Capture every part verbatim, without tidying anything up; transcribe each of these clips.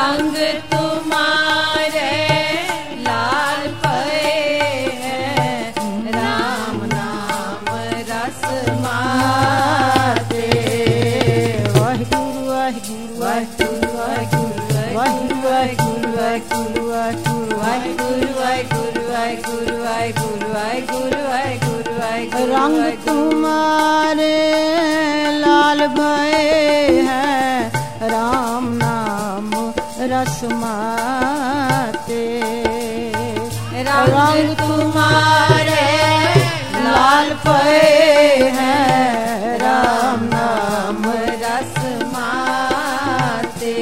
रंग तुम्हारे लाल पे है, राम नाम रस माते। वाहिगुरु वाहिगुरु वाहिगुरु वाहिगुरु वाहिगुरु वाहिगुरु वाहिगुरु वाहिगुरु वाहिगुरु वाहिगुरु वाहिगुरु वाहिगुरु वाहिगुरु वाहिगुरु। रंग तुम्हारे लाल भये है, राम नाम रस माते। रंग तुम्हारे लाल भये है, राम नाम रस माते।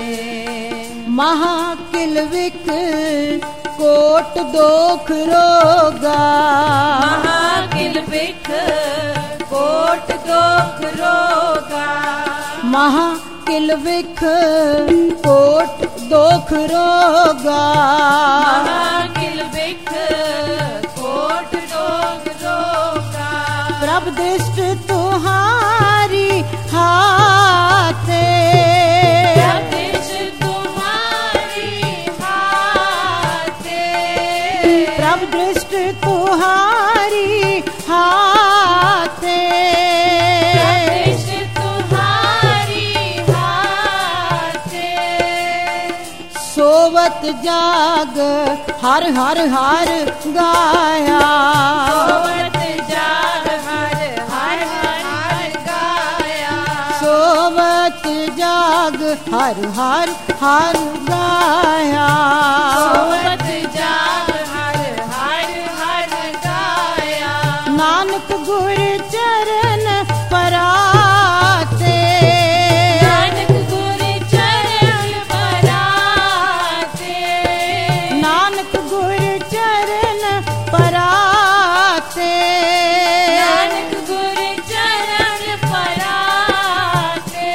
महाकिल विख कोट दोख रोगा, महाकिल बिख कोट दोख रोगा, महाकिल विख कोट दोख रोगा। महाकिल बिख कोट दोख रोगा। प्रभ दृष्ट तुम्हारी हाथे, प्रदिश तुम्हारी हाथे, प्रभ दृष्ट तुम्हारी हाथे। प्रदिश तुम्हारी हाथे। सोवत जाग हर हर हर गाया, सोवत जाग हर हर हर गाया, सोवत जाग हर हर हर गाया। सोवत जाग हर हर हर गाया। नानक गुर चरण पराते, नानक गुर चरण पराते, नानक गुर चरण पराते। नानक गुर चरण पराते।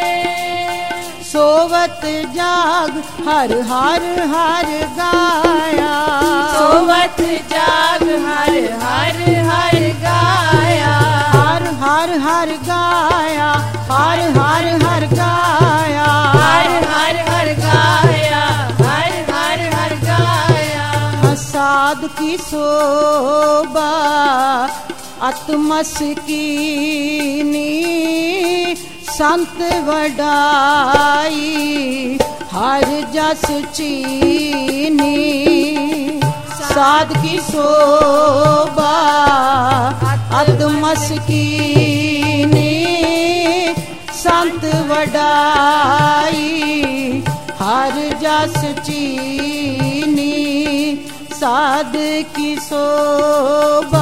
सोवत जाग हर हर हर गाया, सोवत जाग हर हर हर गाया। हर हर हर गाया, हर हर हर गाया। हर हर हर गाया, हर हर हर गाया। साध की शोभा अतमस कीनी, संत वडाई हर जस चीनी। साध की शोभा अतमस कीनी, संत वडाई हर जस चीनी। साध की शोभा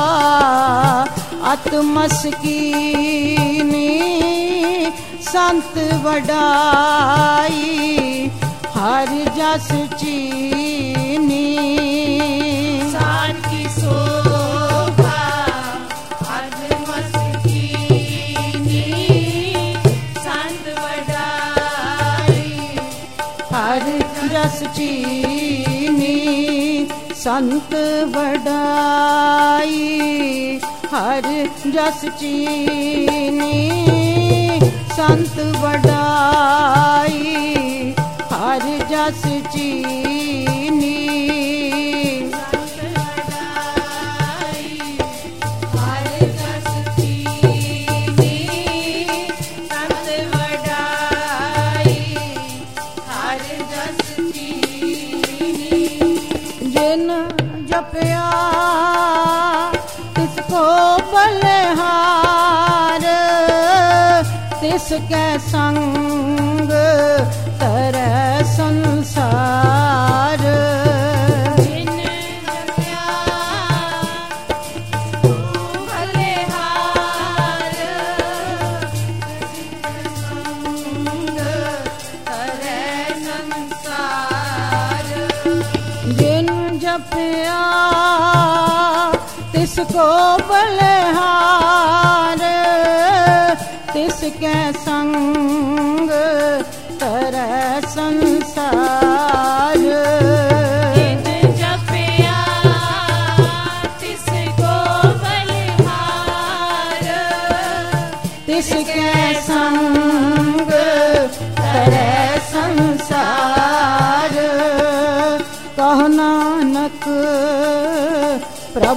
अतमस कीनी, संत वडाई हर जस चीनी। साध की शोभा अतमस कीनी, संत वडाई हर जस चीनी। संत वडाई हर जस चीनी, संत वडाई हर जस चीनी। हर जस चीनी, संत वडाई हर जस चीनी। जिन जपया तिसको बलिहार, तिसके संग तरै संसार। जिन जपया बलिहार, संग तरै संसार। जिन जपया तिसको बलिहार, तिसके संग तरै संसार। जिन जपया तिसको बलिहार, तिसके संग तरै संसार।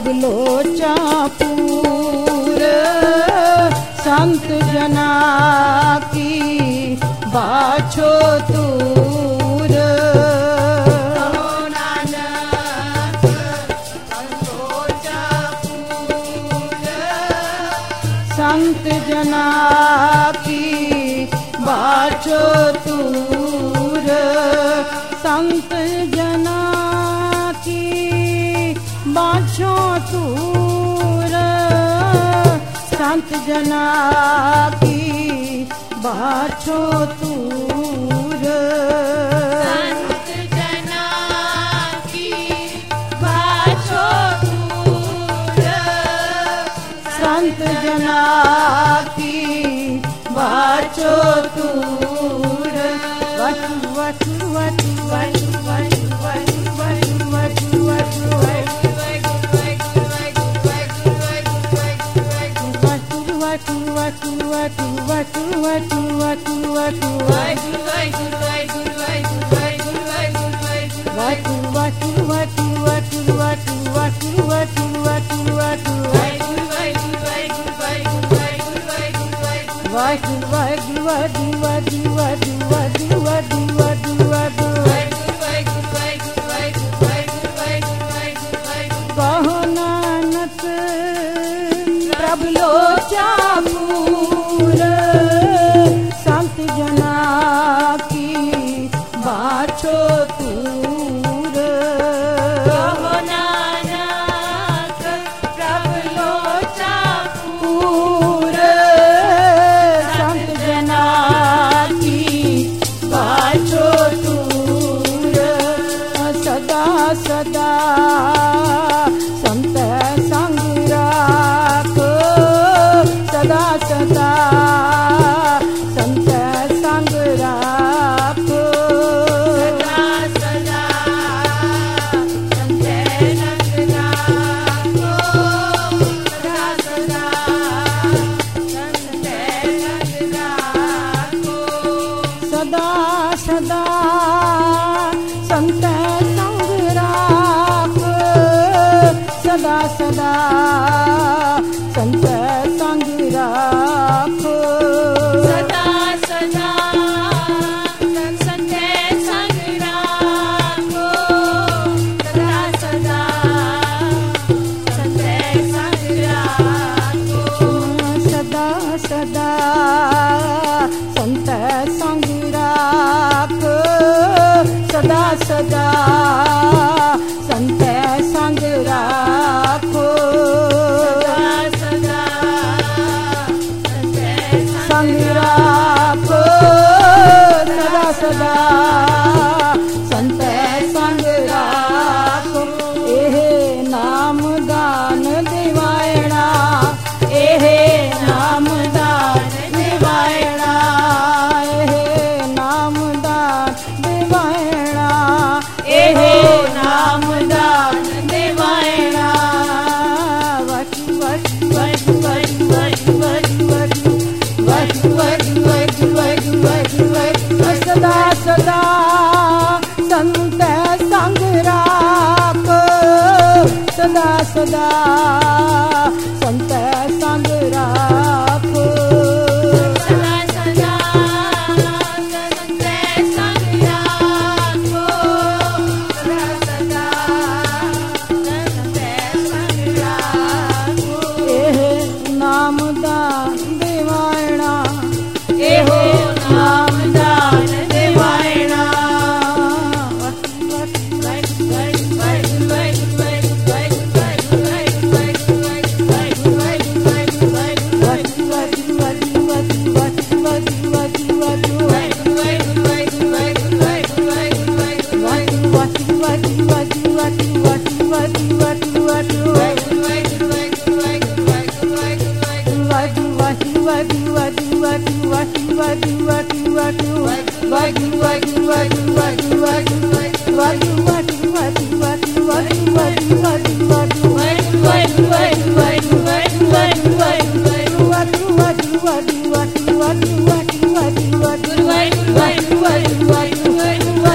प्रभलोचा पूर संत जना की बाछो तूर कहो नानक प्रभलोचा पूर संत जना की बाछो तूर संत जना की बाछो तूर संत जना की बाछो तूर संत जना की बाछो तूर संत जना की बाछो तूर वटु वटु वटु वटु वटु वटु वटु वटु वटु वटु वटु वटु वटु वटु वटु वाहिगुरु वाहिगुरु वाहिगुरु वाहिगुरु वाहिगुरु वाहिगुरु वटु वटु वटु वटु वटु वटु वटु वटु वाहिगुरु वाहिगुरु वाहिगुरु वाहिगुरु वाहिगुरु वाहिगुरु वाहिगुरु वटु वटु वटु वटु वटु वटु वटु वाहिगुरु वाहिगुरु वाहिगुरु वाहिगुरु वाहिगुरु कहो नानक प्रभलोचा पूर संत जना की बाछो तूर कहो नानक प्रभलोचा पूर संत जना की बाछो तूर सदा सदा संत संग राखो सदा सदा संत संग राखो सदा सदा संत संग राखो सदा सदा संत संग राखो सदा सदा संत संग राखो सदा सदा संत संग राखो सदा सदा संत संग राखो सदा सदा संत संग राखो सदा सदा संत संग राखो सदा सदा संत संग राखो सदा सदा संग राखो सदा सदा संत संग राखो एहे नाम दान दिवायणा एहे नाम दान दिवायणा एहे नाम दान दिवायणा एहे नाम दान दिवायणा वटु वटु वटु वटु वटु वटु वटु वटु वटु वटु वटु वटु सदा सदा संत संग राखो सदा सदा संत संग राखो सदा सदा संत संग राखो सदा सदा संत संग राखो एहे नाम दान दिवायणा एहो नाम दान दिवायणा वटु वटु वाहिगुरु वाहिगुरु वाहिगुरु वाहिगुरु वाहिगुरु वाहिगुरु वाहिगुरु वाहिगुरु वाहिगुरु वाहिगुरु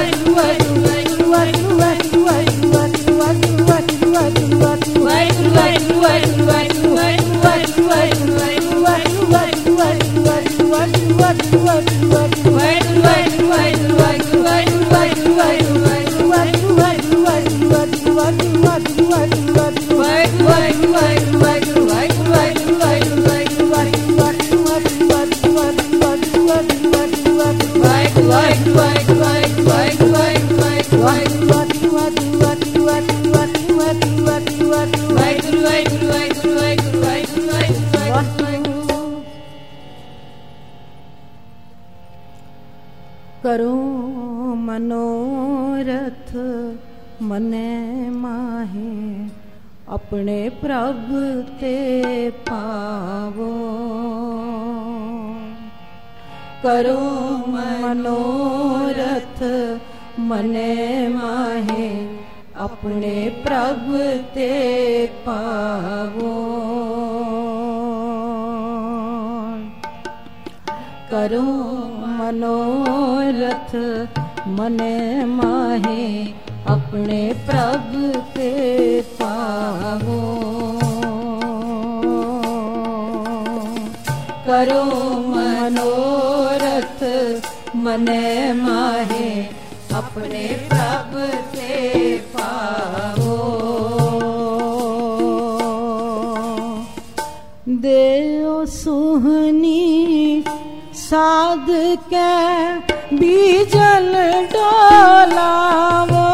Vai, vai, ਵਾਹਿਗੁਰੂ ਵਾਹਿਗੁਰੂ ਵਾਹਿਗੁਰੂ ਵਾਹਿਗੁਰੂ ਵਾਹਿਗੁਰੂ ਵਾਹਿਗੁਰੂ ਵਾਹਿਗੁਰੂ ਵਾਹਿਗੁਰੂ ਵਾਹਿਗੁਰੂ ਵਾਹਿਗੁਰੂ ਵਾਹਿਗੁਰੂ ਵਾਹਿਗੁਰੂ ਵਾਹਿਗੁਰੂ ਵਾਹਿਗੁਰੂ ਵਾਹਿਗੁਰੂ ਵਾਹਿਗੁਰੂ करो मनोरथ मने माहे अपने प्रभु ते पावो। करो मनोरथ मने माहे अपने प्रभु ते पावो। करो मनोरथ मने माहे अपने प्रभु ते पावो। करो मनोरथ मने माहे अपने प्रभु ते पावो। देव सुहनी साध के बीजल डोलावो।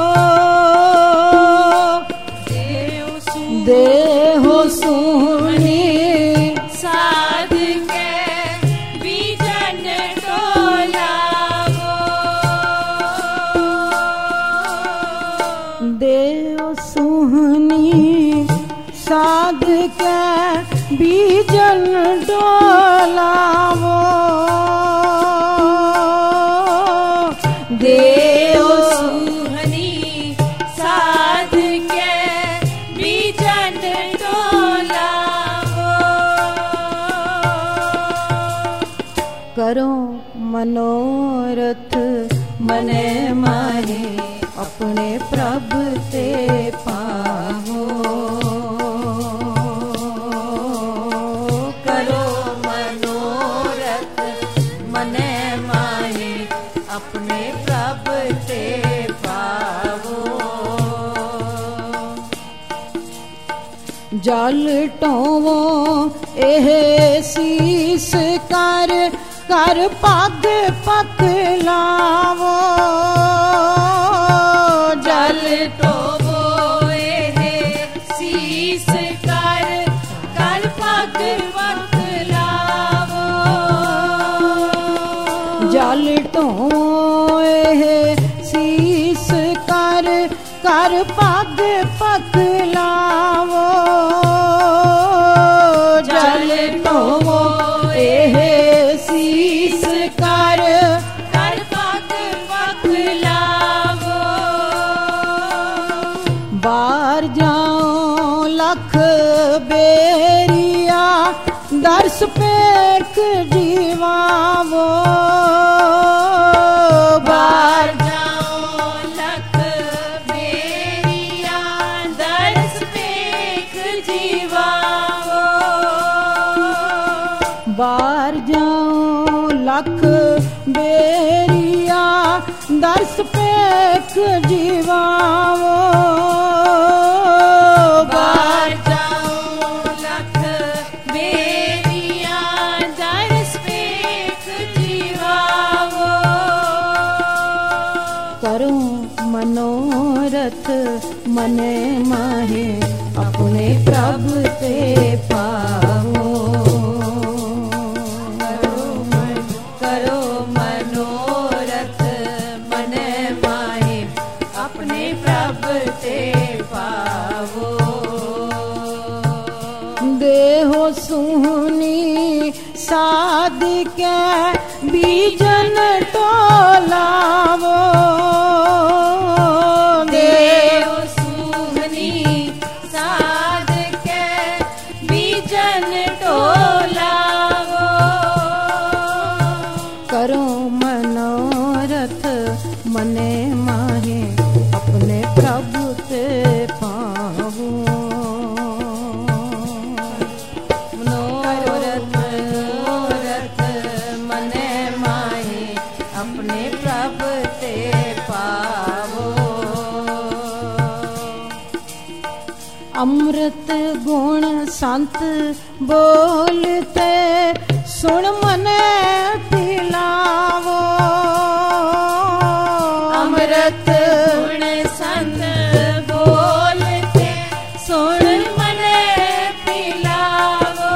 देहो सुनी साध के बीजल डोलावो। देव सुहनी साध के बीजल डोलावो। देव सुहनी साध के बीजन डोलावो। करो मनोरथ मने माहे अपने प्रभु ते पावो। करो मनोरथ मने माहे अपने प्रभु ते पावो। जल टोवो एह शीस कर कर पग पतलावो। जल टोवो एह शीस कर कर पग पतलावो। जल टोए शीस कर कर पग पतलावो। जल टोए शीस कर कर पग पतलावो। बार जाओ लख बेरिया दर्श पेख जीवावो। बार जाओ लख बेरिया दर्श पेख जीवावो। बार जाओ लख बेरिया दर्श पेख जीवावो। बार जाओ लख बेरिया दर्श पेख जीवावो। करो मनोरथ मने माहे अपने प्रभु ते पावो। करो मनोरथ मने माहे अपने प्रभु ते पावो। देहो सुहनी साध के बीजन टोलावो। देव सुहनी साध के बीजन टोलावो। करो मनोरथ मने माहे अपने प्रभु ते पावो। मनोरथ मनोरथ मने माहे अपने प्रभु ते पावो। अमृत गुण संत बोलते सुन मने पिलावो। ਅੰਮ੍ਰਿਤ ਗੁਣ ਸੰਤ ਬੋਲਤੇ ਸੁਣ ਮਨੇ ਪਿਲਾਵੋ।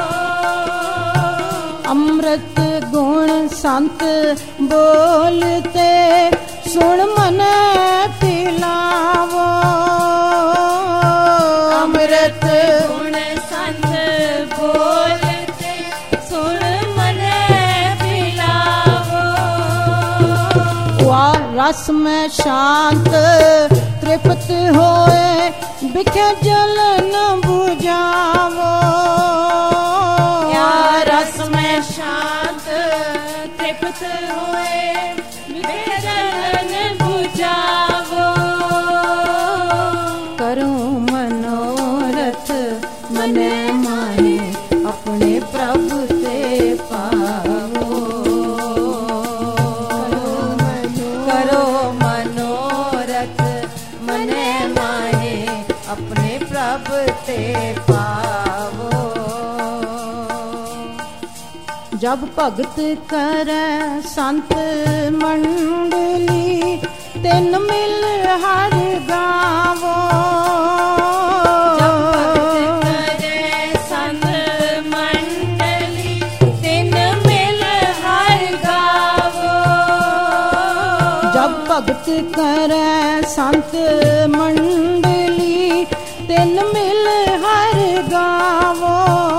ਅੰਮ੍ਰਿਤ ਗੁਣ ਸੰਤ ਬੋਲਤੇ ਸੁਣ ਮਨ ਪਿਲਾਵੋ। ਅੰਮ੍ਰਿਤ ਗੁਣ ਸੰਤ ਬੋਲਤੇ ਸੁਣ ਮਨੇ ਪਿਲਾਵੋ। ਵਾ ਰਸ ਮੈਂ ਸ਼ਾਂਤ ਤ੍ਰਿਪਤ ਹੋਏ ਬਿਖੇ ਜਲ ਨ 부ਝਾਵੋ। या रस में शांत तृप्त हुए विजलन बुझावो। करो मनोरथ मने माहे अपने प्रभु ते पावो। करो मनोरथ मने माहे अपने प्रभु ते पावो। जब भगत करे संत मंडली तिन मिल हर गावो। जब भगत करे संत मंडली तिन मिल हर गावो। जब भगत करे संत मंडली तिन मिल हर गावो।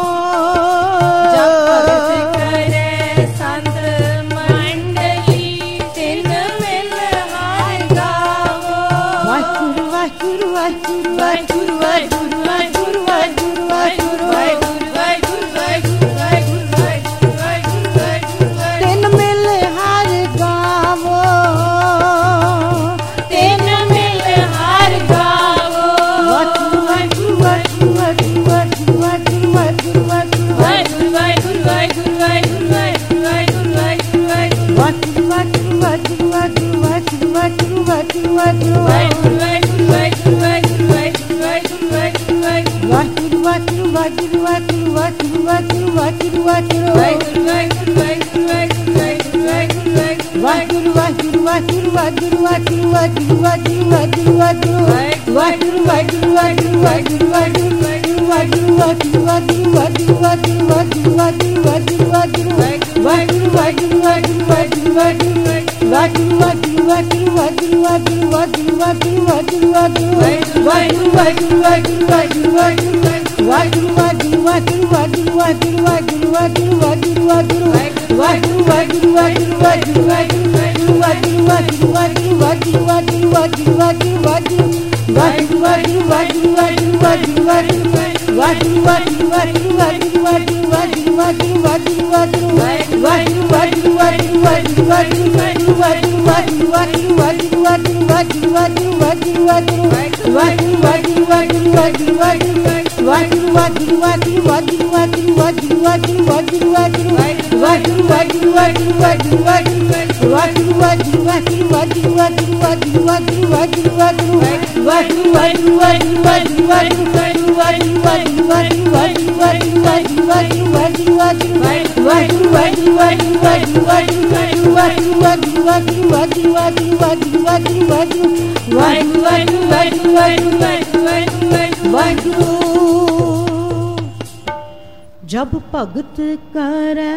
जब भगत करे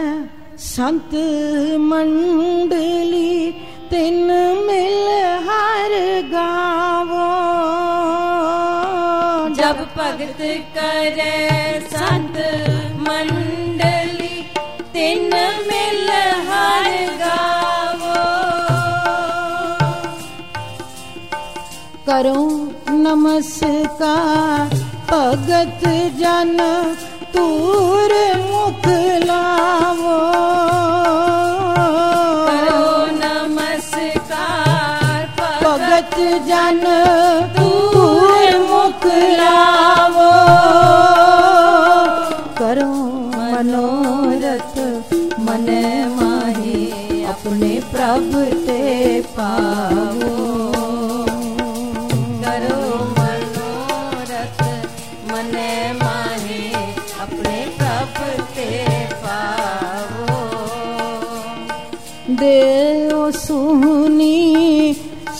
संत मंडली तिन मिल हर गावो। जब भगत करे संत मंडली तिन मिल हर गावो। करो नमस्कार भगत जन तूर मुख लावो। करो नमस्कार भगत जन तूर मुख लावो। करो मनोरथ मने माहे अपने प्रभु ते पावो। करो मनोरथ मने माहे अपने प्रभु ते पावो। देओ सुनी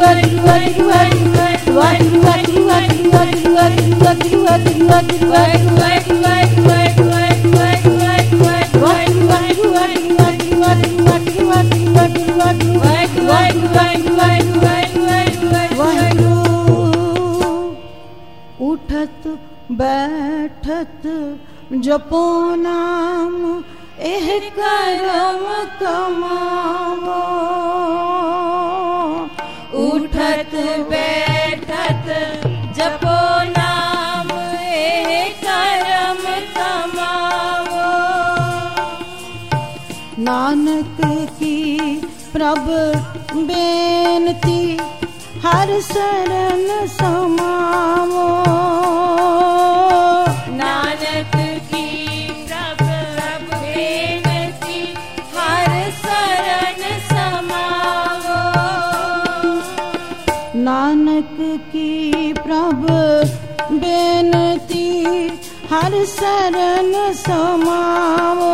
उठत बैठत जपो नाम एह करम कमावो। उठत बैठत जपो नाम एह करम कमावो। नानक की प्रभ बेनती हर शरण समावो। नानक की प्रभ बेनती हर शरण समावो। नानक की प्रभ बेनती हर शरण समावो।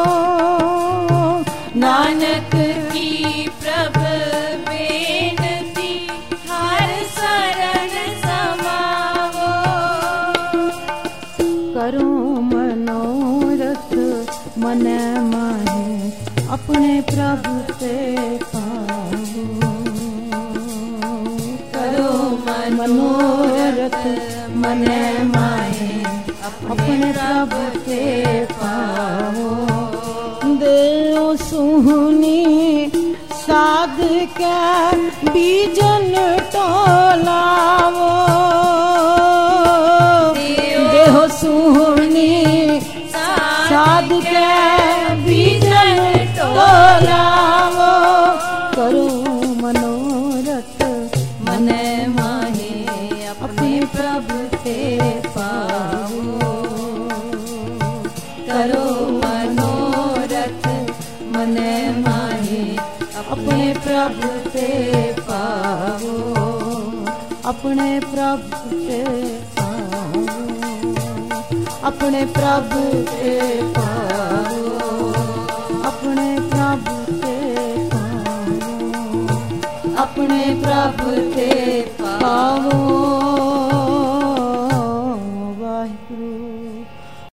नानक की प्रभ बेनती हर शरण समावो। करो मनोरथ मन माहे अपने प्रभु से पावो। करो मनोरथ मन माहे अपने प्रभु से पावो। देव सुहनी साध के बीजन टोलावो। देह सुहनी साध के बीजन टोलावो। करो मनोरथ मन माहे अपने प्रभु से पावो। करो मनोरथ मन माहे अपने प्रभु से पावो। अपने प्रभु से पावो। अपने प्रभु से पावो। अपने प्रभु से पावो। अपने प्रभु से पावो।